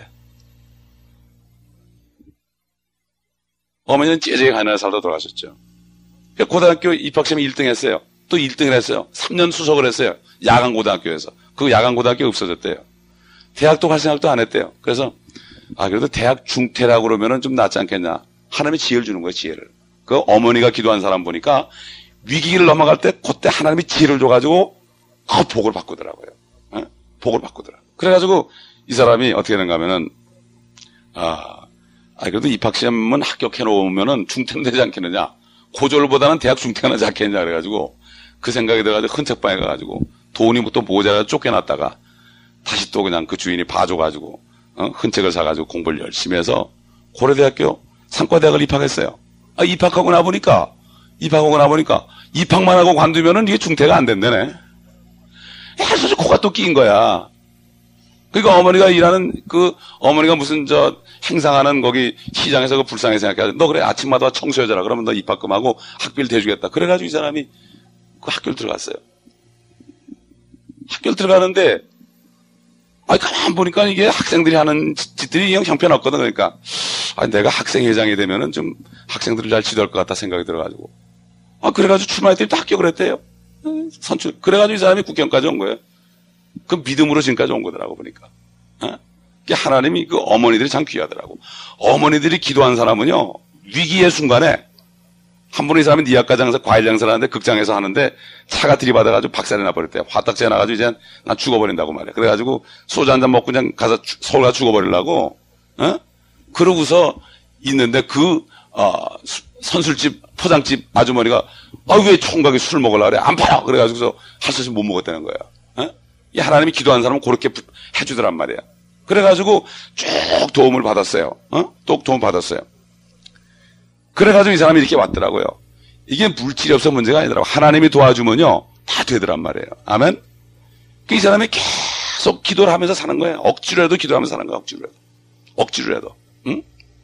Speaker 1: 어머니는 째제게 가난하게 살다 돌아가셨죠. 고등학교 입학시험에 1등 했어요. 또 1등을 했어요. 3년 수석을 했어요. 야간고등학교에서. 그 야간고등학교 없어졌대요. 대학도 갈 생각도 안 했대요. 그래서, 그래도 대학 중퇴라고 그러면은 좀 낫지 않겠냐. 하나님이 지혜를 주는 거예요, 지혜를. 그 어머니가 기도한 사람 보니까 위기를 넘어갈 때 그때 하나님이 지혜를 줘가지고 그 복을 바꾸더라고요. 복을 바꾸더라. 그래가지고 이 사람이 어떻게 되는가 하면은, 그래도 입학시험은 합격해 놓으면은 중퇴는 되지 않겠느냐. 고졸보다는 대학 중퇴가 나지 않겠냐. 그래가지고 그 생각이 들어가지고 헌책방에 가가지고 돈이 또 모자라 쫓겨났다가 다시 또 그냥 그 주인이 봐줘가지고 헌책을 사가지고 공부를 열심히 해서 고려대학교 상과대학을 입학했어요. 입학하고 나보니까 입학만 하고 관두면은 이게 중퇴가 안 된다네. 사실 코가 또 끼인 거야. 그러니까 어머니가 일하는 어머니가 무슨 행상하는 거기 시장에서 불쌍히 생각해. 너 그래 아침마다 청소해줘라. 그러면 너 입학금하고 학비를 대주겠다. 그래가지고 이 사람이 그 학교를 들어갔어요. 학교를 들어가는데 가만 보니까 이게 학생들이 하는 짓들이 형편없거든. 그러니까 내가 학생회장이 되면은 좀 학생들을 잘 지도할 것 같다 생각이 들어가지고 그래가지고 출마했더니 또 합격을 했대요. 선출. 그래가지고 이 사람이 국회의원까지 온 거예요. 그 믿음으로 지금까지 온 거더라고 보니까. 하나님이 그 어머니들이 참 귀하더라고. 어머니들이 기도한 사람은요 위기의 순간에 한 번은 이 사람이 니아과장에서 과일 장사를 하는데 극장에서 하는데 차가 들이받아가지고 박살이 나버렸대요. 화딱지가 나가지고 이제 난 죽어버린다고 말이야. 그래가지고 소주 한잔 먹고 그냥 가서 서울 가서 죽어버리려고. 그러고서 있는데 선술집 포장집 아주머니가 왜 총각이 술 먹으려고 그래? 안 팔아! 그래가지고서 할 수 없이 못 먹었다는 거야. 이 하나님이 기도한 사람은 그렇게 해주더란 말이야. 그래가지고 쭉 도움을 받았어요. 또 도움 받았어요. 그래가지고 이 사람이 이렇게 왔더라고요. 이게 물질이 없어 문제가 아니더라고. 하나님이 도와주면요 다 되더란 말이에요. 아멘. 이 사람이 계속 기도를 하면서 사는 거예요. 억지로라도 기도하면서 사는 거야. 억지로라도. 응?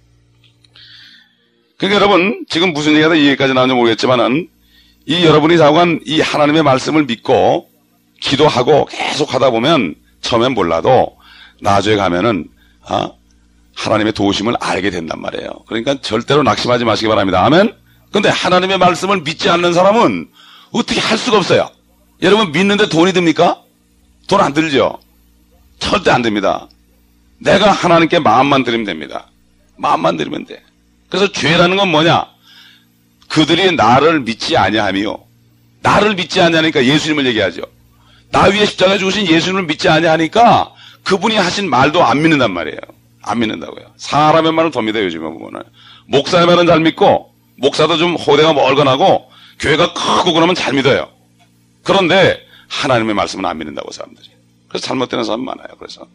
Speaker 1: 그러니까 여러분 지금 무슨 얘기가 이 얘기까지 나오는지 모르겠지만은 이 여러분이 자관 이 하나님의 말씀을 믿고 기도하고 계속 하다 보면 처음엔 몰라도 나중에 가면은 하나님의 도우심을 알게 된단 말이에요. 그러니까 절대로 낙심하지 마시기 바랍니다. 아멘. 근데 하나님의 말씀을 믿지 않는 사람은 어떻게 할 수가 없어요. 여러분 믿는데 돈이 듭니까? 돈 안 들죠? 절대 안 됩니다. 내가 하나님께 마음만 드리면 됩니다. 마음만 드리면 돼. 그래서 죄라는 건 뭐냐? 그들이 나를 믿지 아니하며 나를 믿지 아니하니까 예수님을 얘기하죠. 나 위에 십자가에 죽으신 예수님을 믿지 아니하니까 그분이 하신 말도 안 믿는단 말이에요. 안 믿는다고요. 사람의 말은 더 믿어요, 요즘에 보면은. 목사의 말은 잘 믿고, 목사도 좀 호대가 멀거나고, 교회가 크고 그러면 잘 믿어요. 그런데, 하나님의 말씀은 안 믿는다고, 사람들이. 그래서 잘못되는 사람이 많아요, 그래서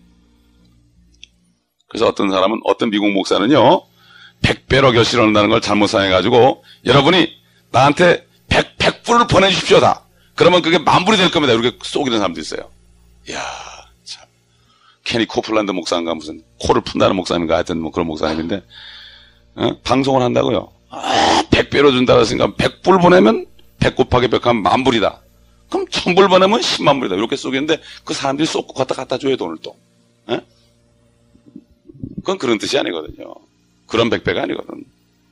Speaker 1: 어떤 사람은, 어떤 미국 목사는요, 100배로 결실을 얻는다는 걸 잘못 사용해가지고, 여러분이 나한테 100불을 보내주십시오, 다. 그러면 그게 10,000불이 될 겁니다. 이렇게 쏘기는 사람도 있어요. 이야. 케니 코플란드 목사인가 무슨 코를 푼다는 목사님인가 하여튼 뭐 그런 목사님인데 방송을 한다고요. 100배로 준다고 했으니까 100불 보내면 100 곱하기 100 하면 10,000불이다. 그럼 1,000불 보내면 100,000불이다. 이렇게 쏘겠는데 그 사람들이 쏘고 갖다 줘요 돈을 또. 그건 그런 뜻이 아니거든요. 그런 100배가 아니거든.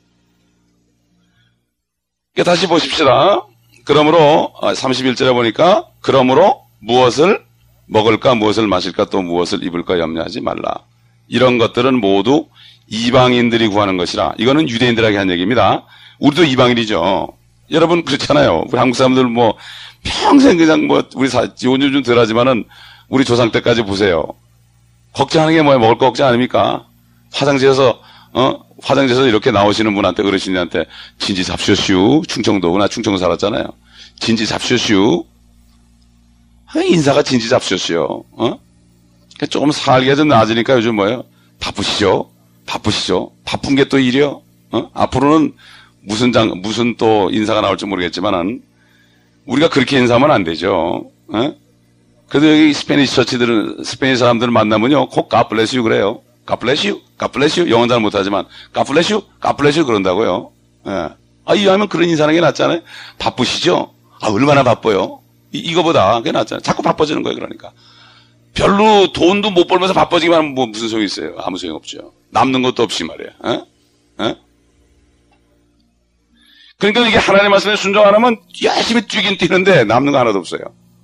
Speaker 1: 다시 보십시다. 그러므로 31절에 보니까 그러므로 무엇을 먹을까 무엇을 마실까 또 무엇을 입을까 염려하지 말라. 이런 것들은 모두 이방인들이 구하는 것이라. 이거는 유대인들에게 한 얘기입니다. 우리도 이방인이죠. 여러분 그렇잖아요. 우리 한국 사람들 뭐 평생 그냥 뭐 우리 요즘 좀 덜하지만은 우리 조상 때까지 보세요. 걱정하는 게 뭐예요? 먹을 거 걱정 아닙니까? 화장실에서 이렇게 나오시는 분한테 어르신한테 진지 잡쇼슈 충청도 나 충청도 살았잖아요. 진지 잡쇼슈 인사가 진지 잡수셨어요. 조금 살기가 좀 나아지니까 요즘 뭐예요? 바쁘시죠? 바쁜 게 또 일이요? 앞으로는 무슨 또 인사가 나올지 모르겠지만은, 우리가 그렇게 인사하면 안 되죠. 그래도 여기 스페니시 사람들을 만나면요, 꼭 God bless you 그래요. God bless you, God bless you. 영어는 잘 못하지만 God bless you, God bless you 그런다고요. 예. 이왕이면 그런 인사하는 게 낫잖아요. 바쁘시죠? 얼마나 바빠요? 이거보다 그게 낫잖아요. 자꾸 바빠지는 거예요, 그러니까. 별로 돈도 못 벌면서 바빠지기만 하면 뭐 무슨 소용이 있어요? 아무 소용 없죠. 남는 것도 없이 말이에요. 그러니까 이게 하나님의 말씀에 순종 안 하면 열심히 뛰긴 뛰는데 남는 거 하나도 없어요.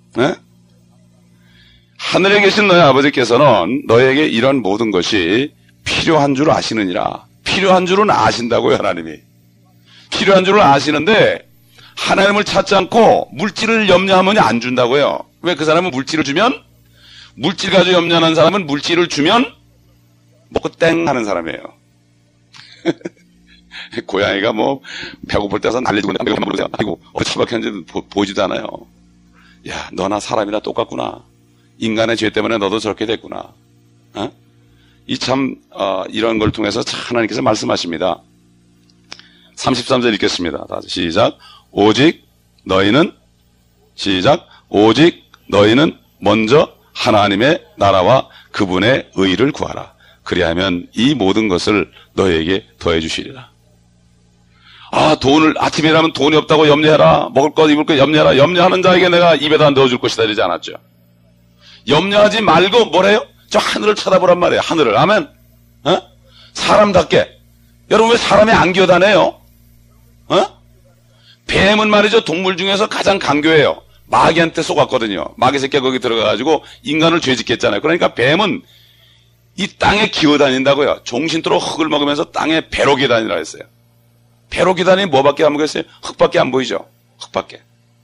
Speaker 1: 하늘에 계신 너희 아버지께서는 너에게 이런 모든 것이 필요한 줄 아시느니라. 필요한 줄은 아신다고요, 하나님이. 필요한 줄을 아시는데 하나님을 찾지 않고 물질을 염려하면 안 준다고요. 왜? 그 사람은 물질을 주면, 물질 가지고 염려하는 사람은 물질을 주면 먹고 땡 하는 사람이에요. 고양이가 뭐 배고플 때 와서 난리지고 내가 모르세요. 아이고 처박혔는지 보지도 않아요. 야, 너나 사람이나 똑같구나. 인간의 죄 때문에 너도 저렇게 됐구나. 이런 걸 통해서 하나님께서 말씀하십니다. 33절 읽겠습니다. 다시 시작. 오직 너희는 먼저 하나님의 나라와 그분의 의를 구하라. 그리하면 이 모든 것을 너희에게 더해 주시리라. 돈을 아침에 일하면 돈이 없다고 염려해라. 먹을 것 입을 것 염려해라. 염려하는 자에게 내가 입에다 넣어줄 것이다 이러지 않았죠. 염려하지 말고 뭐래요? 저 하늘을 쳐다보란 말이에요. 하늘을. 아멘. 사람답게. 여러분 왜 사람이 안 기어다녀요? 뱀은 말이죠. 동물 중에서 가장 강교해요. 마귀한테 속았거든요. 마귀 새끼가 거기 들어가가지고 인간을 죄짓겠잖아요. 그러니까 뱀은 이 땅에 기어다닌다고요. 종신토록 흙을 먹으면서 땅에 배로 기어다니라 했어요. 배로 기어다니면 뭐밖에 안 보겠어요? 흙밖에 안 보이죠. 흙밖에.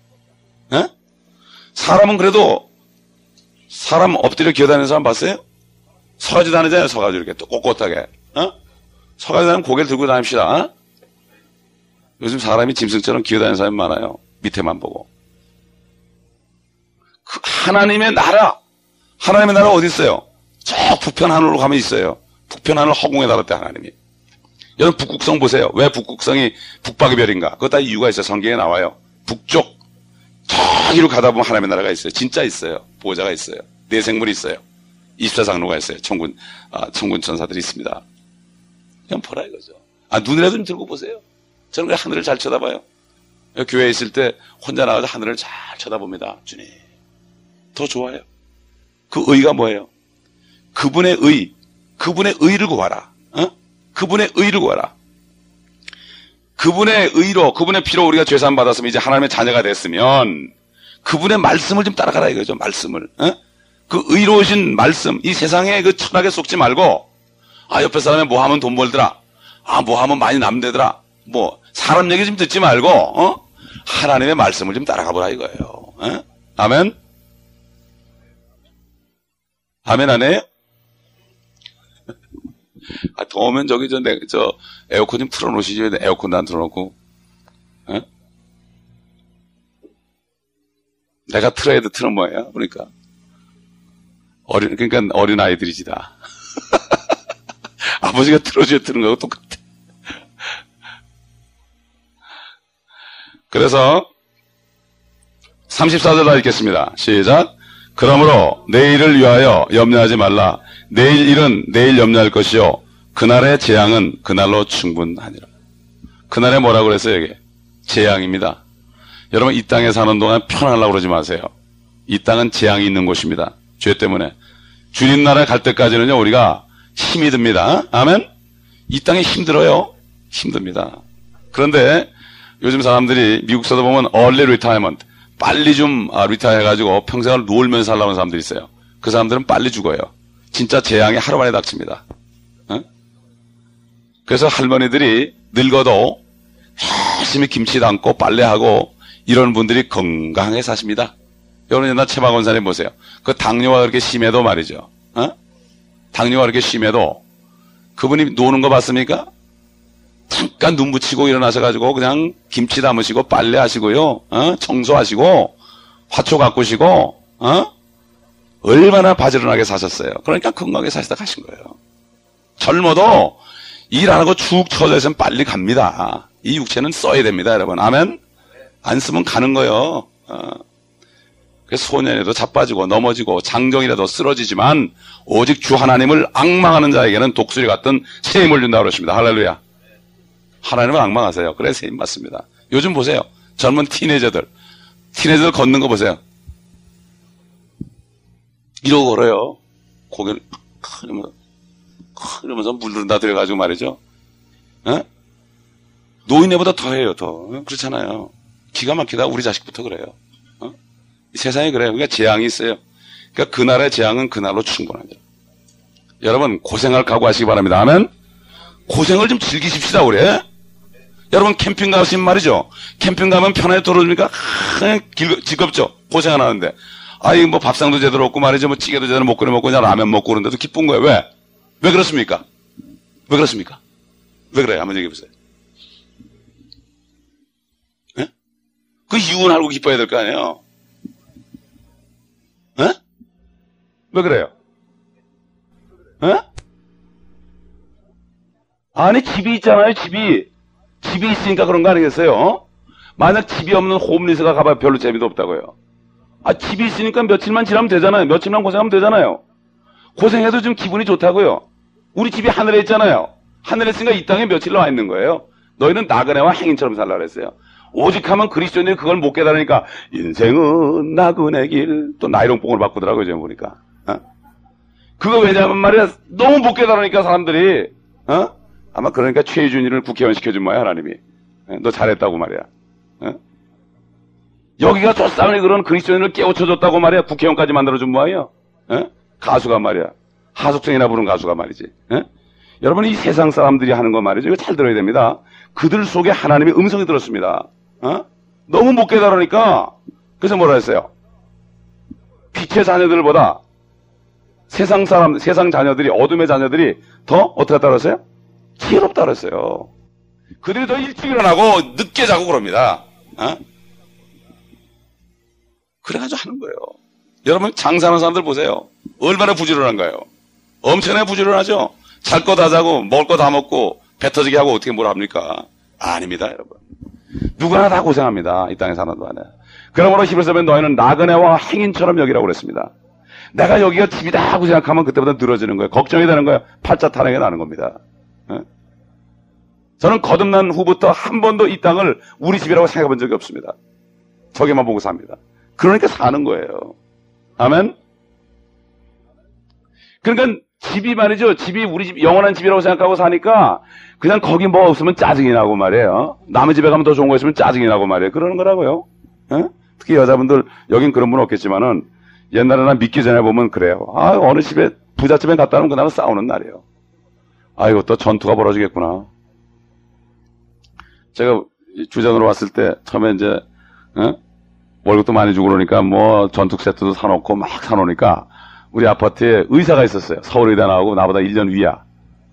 Speaker 1: 사람은 그래도 사람 엎드려 기어다니는 사람 봤어요? 서가지고 다니잖아요. 서가지고 이렇게 또 꼿꼿하게. 서가지고 다니면 고개를 들고 다닙시다. 요즘 사람이 짐승처럼 기어다니는 사람이 많아요. 밑에만 보고. 하나님의 나라 어디 있어요? 저 북편 하늘로 가면 있어요. 북편 하늘 허공에 달았대 하나님이. 여러분 북극성 보세요. 왜 북극성이 북박의 별인가? 그거 다 이유가 있어요. 성경에 나와요. 북쪽 저기로 가다 보면 하나님의 나라가 있어요. 진짜 있어요. 보호자가 있어요. 내생물이 있어요. 24장로가 있어요. 천군 천사들이 있습니다. 그냥 보라 이거죠. 눈이라도 좀 들고 보세요. 저는 그냥 하늘을 잘 쳐다봐요. 교회에 있을 때 혼자 나가서 하늘을 잘 쳐다봅니다. 주님. 더 좋아요. 그 의가 뭐예요? 그분의 의를 구하라. 그분의 의를 구하라. 그분의 의로, 그분의 피로 우리가 죄사함 받았으면 이제 하나님의 자녀가 됐으면 그분의 말씀을 좀 따라가라 이거죠. 말씀을. 그 의로우신 말씀, 이 세상에 그 철학에 속지 말고 옆에 사람이 뭐 하면 돈 벌더라. 뭐 하면 많이 남되더라. 사람 얘기 좀 듣지 말고 하나님의 말씀을 좀 따라가 보라 이거예요. 아멘. 아멘 안 해요? 더우면 저기 저 에어컨 좀 틀어놓으시죠. 에어컨도 안 틀어놓고. 내가 틀어야 돼. 틀어 뭐예요? 그러니까 어린 아이들이지 다. 아버지가 틀어줘야 틀는 거하고 똑같아. 그래서 34절 다 읽겠습니다. 시작. 그러므로 내일을 위하여 염려하지 말라. 내일 일은 내일 염려할 것이요 그날의 재앙은 그날로 충분하니라. 그날에 뭐라고 그랬어요? 이게 재앙입니다. 여러분 이 땅에 사는 동안 편하려고 그러지 마세요. 이 땅은 재앙이 있는 곳입니다. 죄 때문에. 주님 나라에 갈 때까지는요 우리가 힘이 듭니다. 아멘. 이 땅이 힘들어요. 힘듭니다. 그런데 요즘 사람들이 미국서도 보면 early retirement, 빨리 좀 리타이어 해가지고 평생을 놀면서 살라고 하는 사람들이 있어요. 그 사람들은 빨리 죽어요. 진짜 재앙이 하루 만에 닥칩니다. 그래서 할머니들이 늙어도 열심히 김치 담고 빨래하고 이런 분들이 건강하게 사십니다. 여러분 옛날 최박원사님 보세요. 그 당뇨가 그렇게 심해도 말이죠. 당뇨가 그렇게 심해도 그분이 노는 거 봤습니까? 잠깐 눈 붙이고 일어나셔가지고 그냥 김치 담으시고 빨래하시고요. 청소하시고 화초 가꾸시고 얼마나 바지런하게 사셨어요. 그러니까 건강하게 사시다 가신 거예요. 젊어도 일 안 하고 축 처져 있으면 빨리 갑니다. 이 육체는 써야 됩니다, 여러분. 아멘? 안 쓰면 가는 거예요. 소년에도 자빠지고 넘어지고 장정이라도 쓰러지지만 오직 주 하나님을 앙망하는 자에게는 독수리 같은 세임을 준다고 그러십니다. 할렐루야. 하나님을 앙망하세요. 그래 세임 맞습니다. 요즘 보세요. 젊은 티네이저들 걷는 거 보세요. 이러고 걸어요. 고개를 이러면서 물들다 들여가지고 말이죠. 에? 노인네보다 더해요. 더. 그렇잖아요. 기가 막히다. 우리 자식부터 그래요. 이 세상이 그래요. 그러니까 재앙이 있어요. 그러니까 그날의 재앙은 그날로 충분합니다. 여러분 고생할 각오하시기 바랍니다. 아멘. 고생을 좀 즐기십시다. 그래. 여러분 캠핑 가시면 말이죠. 캠핑 가면 편하게 떨어집니까? 그냥 즐겁죠. 고생 안 하는데. 아이 뭐 밥상도 제대로 없고 말이죠. 뭐 찌개도 제대로 못 끓여 먹고 그냥 라면 먹고 그러는데도 기쁜 거예요. 왜? 왜 그렇습니까? 왜 그렇습니까? 왜 그래요? 한번 얘기해 보세요. 예? 그 이유는 알고 기뻐야 될 거 아니에요. 예? 왜 그래요? 예? 아니 집이 있잖아요. 집이 있으니까 그런 거 아니겠어요? 만약 집이 없는 홈리스가 가봐야 별로 재미도 없다고요. 집이 있으니까 며칠만 지나면 되잖아요. 며칠만 고생하면 되잖아요. 고생해도 좀 기분이 좋다고요. 우리 집이 하늘에 있잖아요. 하늘에 있으니까 이 땅에 며칠 와 있는 거예요. 너희는 나그네와 행인처럼 살라 그랬어요. 오직 하면 그리스도인들이 그걸 못 깨달으니까 인생은 나그네 길 또 나이롱뽕을 바꾸더라고요. 지금 보니까. 그거 왜냐면 말이야 너무 못 깨달으니까 사람들이 아마 그러니까 최준희를 국회의원 시켜준 거야 하나님이. 너 잘했다고 말이야. 여기가 조상이 그런 그리스도인을 깨우쳐줬다고 말이야. 국회의원까지 만들어준 뭐예요? 가수가 말이야. 하숙생이나 부른 가수가 말이지. 여러분 이 세상 사람들이 하는 거 말이죠. 이거 잘 들어야 됩니다. 그들 속에 하나님의 음성이 들었습니다. 너무 못 깨달으니까 그래서 뭐라 했어요? 빛의 자녀들보다 세상 자녀들이 어둠의 자녀들이 더 어떻게 따랐어요? 지혜롭다 그랬어요. 그들이 더 일찍 일어나고 늦게 자고 그럽니다. 그래가지고 하는 거예요. 여러분 장사하는 사람들 보세요. 얼마나 부지런한가요? 엄청나게 부지런하죠. 잘 거 다 자고 먹을 거 다 먹고 배 터지게 하고 어떻게 뭘 합니까? 아닙니다 여러분. 누구나 다 고생합니다. 이 땅에 사는 동안에. 그러므로 히브리서에 너희는 나그네와 행인처럼 여기라고 그랬습니다. 내가 여기가 집이다 하고 생각하면 그때보다 늘어지는 거예요. 걱정이 되는 거예요. 팔자 타령이 나는 겁니다. 저는 거듭난 후부터 한 번도 이 땅을 우리 집이라고 생각해 본 적이 없습니다. 저기만 보고 삽니다. 그러니까 사는 거예요. 아멘? 그러니까 집이 말이죠. 집이 우리 집, 영원한 집이라고 생각하고 사니까 그냥 거기 뭐 없으면 짜증이 나고 말이에요. 남의 집에 가면 더 좋은 거 있으면 짜증이 나고 말이에요. 그러는 거라고요. 특히 여자분들, 여긴 그런 분 없겠지만은 옛날에나 믿기 전에 보면 그래요. 어느 집에, 부잣집에 갔다 오면 그날은 싸우는 날이에요. 아이고, 또 전투가 벌어지겠구나. 제가 주전으로 왔을 때 처음에 이제, 월급도 많이 주고 그러니까 뭐 전투 세트도 사놓고 막 사놓으니까 우리 아파트에 의사가 있었어요. 서울의대 나오고 나보다 1년 위야.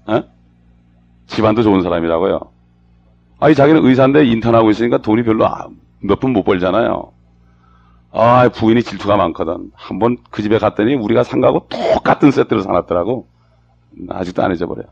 Speaker 1: 집안도 좋은 사람이라고요. 이 자기는 의사인데 인턴하고 있으니까 돈이 별로 몇 푼 못 벌잖아요. 부인이 질투가 많거든. 한번 그 집에 갔더니 우리가 산 거하고 똑같은 세트를 사놨더라고. 아직도 안 잊어버려.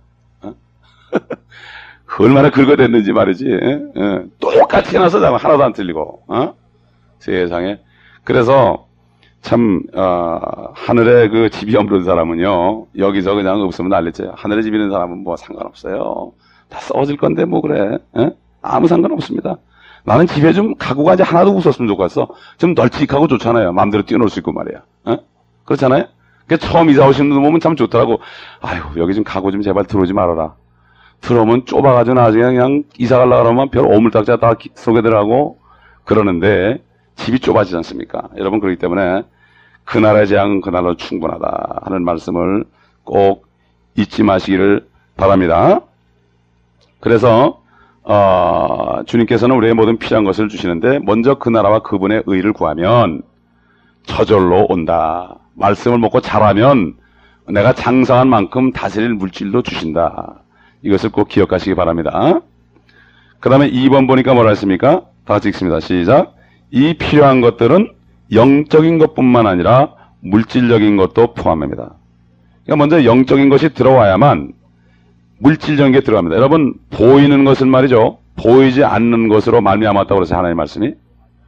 Speaker 1: 얼마나 긁어댔는지 말이지. 똑같이 해놔서 하나도 안 틀리고. 세상에. 그래서 참 하늘에 그 집이 없는 사람은요 여기서 그냥 없으면 난리죠. 하늘에 집 있는 사람은 뭐 상관없어요. 다 써질 건데 뭐 그래. 아무 상관없습니다. 나는 집에 좀 가구가 이제 하나도 없었으면 좋겠어. 좀 널찍하고 좋잖아요. 마음대로 뛰어놀 수 있고 말이야. 그렇잖아요. 그러니까 처음 이사 오시는 분 보면 참 좋더라고. 아유 여기 좀 가구 좀 제발 들어오지 말아라. 들어오면 좁아가지고 나중에 그냥 이사 가려고 그러면 별 오물딱지가 다 속에 들어가고 그러는데 집이 좁아지지 않습니까? 여러분 그렇기 때문에 그날의 재앙은 그날로 충분하다 하는 말씀을 꼭 잊지 마시기를 바랍니다. 그래서 주님께서는 우리의 모든 필요한 것을 주시는데 먼저 그 나라와 그분의 의를 구하면 저절로 온다. 말씀을 먹고 잘하면 내가 장사한 만큼 다스릴 물질도 주신다. 이것을 꼭 기억하시기 바랍니다. 그 다음에 2번 보니까 뭐라 했습니까? 다 같이 읽습니다. 시작. 이 필요한 것들은 영적인 것뿐만 아니라 물질적인 것도 포함합니다. 그러니까 먼저 영적인 것이 들어와야만 물질적인 게 들어갑니다. 여러분 보이는 것은 말이죠. 보이지 않는 것으로 말미암았다고 그래서 하나님의 말씀이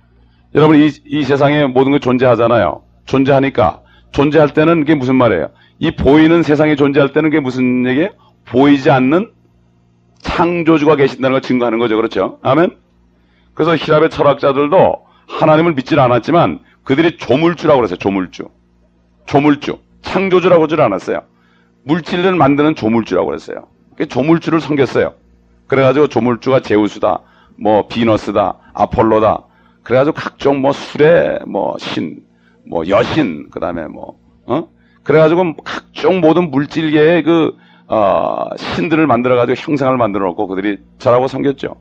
Speaker 1: 여러분, 이 세상에 모든 게 존재하잖아요. 존재하니까. 존재할 때는 그게 무슨 말이에요? 이 보이는 세상이 존재할 때는 그게 무슨 얘기예요? 보이지 않는 창조주가 계신다는 걸 증거하는 거죠. 그렇죠? 아멘? 그래서 히랍의 철학자들도 하나님을 믿질 않았지만 그들이 조물주라고 그랬어요. 조물주. 조물주. 창조주라고 하질 않았어요. 물질을 만드는 조물주라고 그랬어요. 조물주를 섬겼어요. 그래가지고 조물주가 제우스다, 뭐 비너스다, 아폴로다. 그래가지고 각종 뭐 수레, 뭐 신, 뭐 여신, 그 다음에 뭐, 그래가지고 각종 모든 물질계의 신들을 만들어가지고 형상을 만들어 놓고 그들이 저라고 섬겼죠.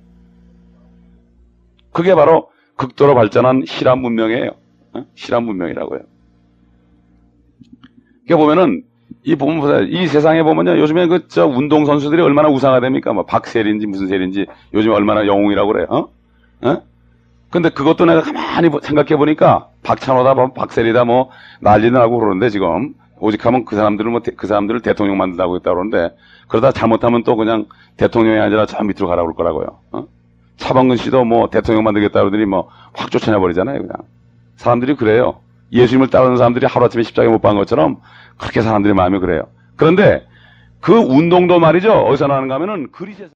Speaker 1: 그게 바로 극도로 발전한 히랍 문명이에요. 히랍 문명이라고요. 그러니까 보면은, 이 세상에 보면요, 요즘에 운동선수들이 얼마나 우상화됩니까? 뭐, 박세리인지 무슨 세리인지 요즘 얼마나 영웅이라고 그래요, 근데 그것도 내가 가만히 생각해 보니까, 박찬호다, 뭐, 박세리다, 뭐, 난리 나고 그러는데, 지금. 오직 하면 그 사람들을 대통령 만든다고 했다고 그러는데, 그러다 잘못하면 또 그냥 대통령이 아니라 저 밑으로 가라고 그럴 거라고요, 차범근 씨도 뭐, 대통령 만들겠다고 그러더니 뭐, 확 쫓아내버리잖아요, 그냥. 사람들이 그래요. 예수님을 따르는 사람들이 하루아침에 십자가에 못 박은 것처럼 그렇게 사람들의 마음이 그래요. 그런데 그 운동도 말이죠. 어디서 나는가 하면은 그리스에서